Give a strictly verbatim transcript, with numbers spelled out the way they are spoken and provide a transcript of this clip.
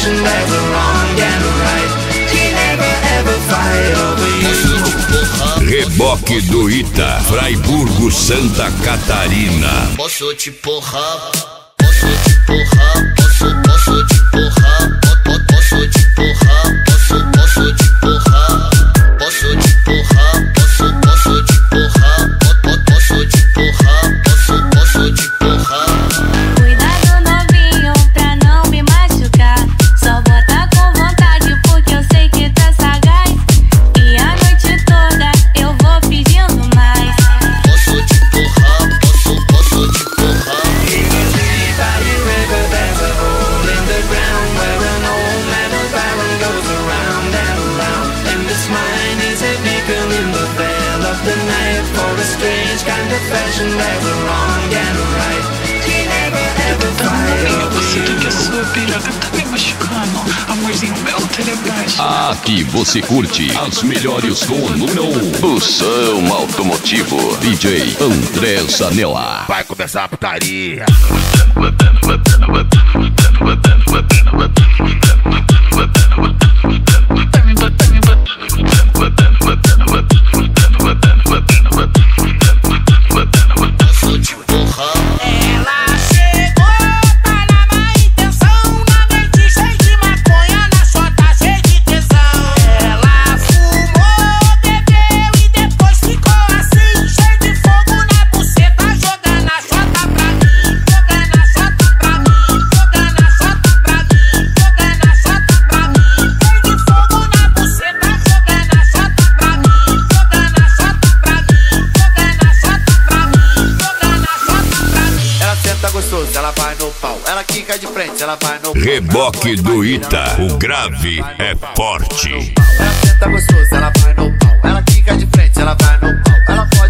confession, there's a wrong and a right. He never ever fight over you. Reboque do Ita, Fraiburgo, Santa Catarina. Posso te porrar, posso te porrar, posso, posso te porrar, posso te porrar, posso, posso te porrar, posso te porrar, posso, posso te porrar, posso te porrar, posso, posso te porrar. Cuidado novinho pra não me machucar, só bota com vontade porque eu sei que tá sagaz, e a noite toda eu vou pedindo mais. Posso te porrar, posso, posso te porrar. The night for a strange kind of fashion, there's a wrong and a right. He never ever fight over Você you. tem que a sua piroca tá me machucando. Amorzinho meu, telebaixo. Aqui você curte as melhores com o número um. Bução Automotivo, D J André Zanella. Vai começar a putaria. Posso te porrar. Ela chegou, tá na má intenção, na noite cheia de maconha, na chota cheia de tesão. Ela fumou, bebeu e depois ficou assim, cheio de fogo na buceta, jogando a chota pra mim, jogando a chota pra mim, jogando a chota pra mim, jogando a chota pra mim, cheio de fogo na buceta, jogando a chota pra mim, jogando a chota pra mim, jogando a chota pra mim, jogando a chota pra mim. Ela senta gostoso, ela vai no pau. Ela quica de frente, ela vai no pau. Reboque do Ita, o grave é forte. Ela senta gostoso, ela vai no pau. Ela quica de frente, ela vai no pau. Ela